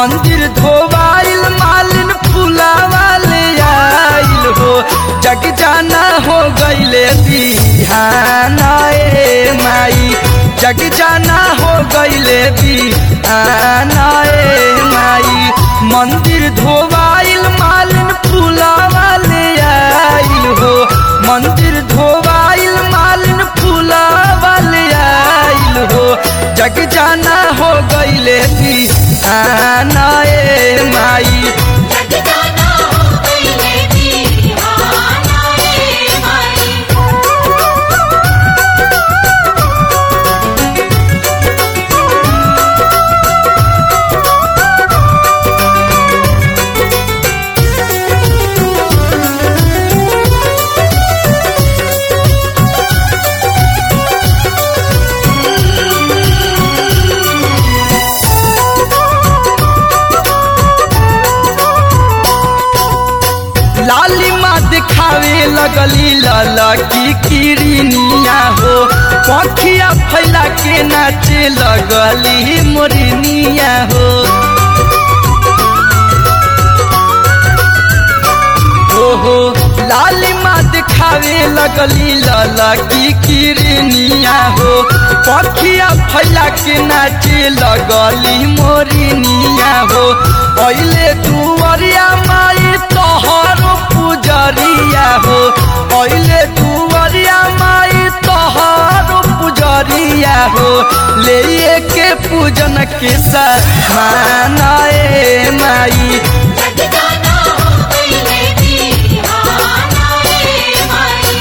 मंदिर धोवाइल मालिन फूलावा ले आइल हो जग जाना हो गईले बिहान ए माई जग जाना हो गईले बिहान ए माई मंदिर धोवाइल मालिन फूलावा ले आइल हो मंदिर धोवाइल मालिन फूलावा ले आइल हो जग जाना हो गईले बिहान ए माई जग जाना हो गईले बिहान ए माई। लाली माँ दिखावे लगली लाला की किरनिया हो पखिया फैला के नाचे लगली मोरनिया हो हो लाली माँ दिखावे लगली लाला की किरनिया हो पखिया फैला के नाचे लगली मोरनिया हो पहले दुआरिया माई तोहरो पुजरिया हो पहले दुआरिया माई तोहरो पुजरिया हो ले के पूजन के सामान ए माई जग जाना हो गईले बिहान ए माई।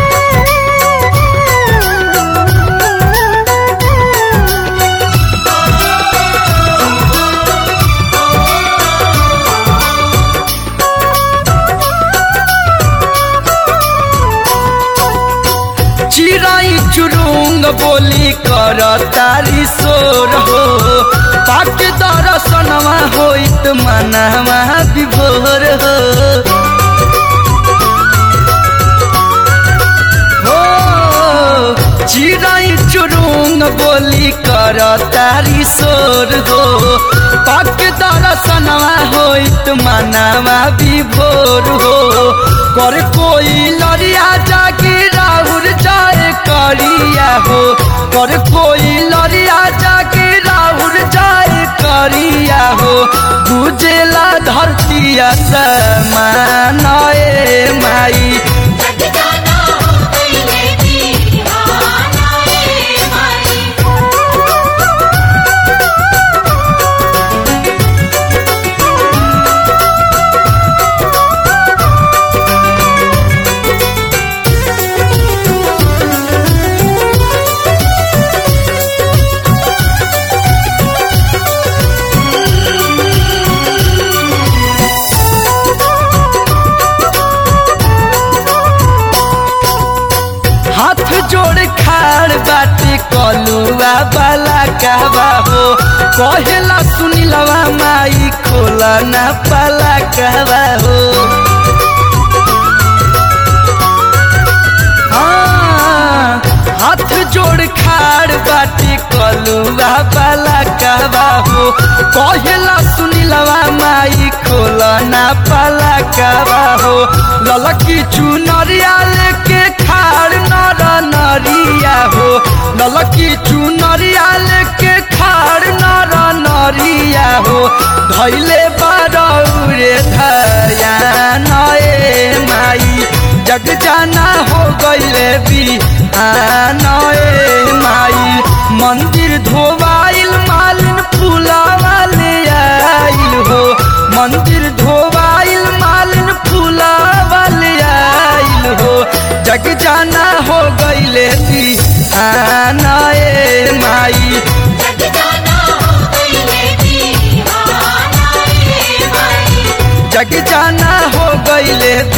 चिराई चुरुंग बोली कर तारी सोर हो पाक दर्शनवा होइत मनवा विभोर हो चिराई चुरुंग बोली कर तारी सोर हो पाक दर्शनवा होइत मनवा विभोर हो कर कोई लड़िया जाके राहुल जाए करिया हो कर कोई लड़िया जाके राहुल जाए करिया हो बुझेला धरतिया समान ए माई जग जाना हो गईले बिहान ए माई। हाथ जोड़ खाड़ बाटे कलुआ बाला कहवा हो कहेला सुनिलवा माई खोला ना पाला कहवा हो हाँ, हाथ जोड़ खाड़ बाटे कलुआ बाला कहवा हो कहेला सुनिलवा माई खोला ना पाला कहवा हो ललकी चुनरिया लेके खाड़ नर नरिया हो ललकी चुनरिया लेके खाड़ नर नरिया हो धैले बारौरे धयान ए माई जग जाना हो गईले बिहान ए माई मंदिर धोवाइल मालिन फूलावा ले आइल हो मंदिर धोवाइल मालिन फूलावा ले आइल हो जग जाना हो गईले बिहान ए माई जग जाना हो गईले बिहान ए माई। जग जाना हो गईले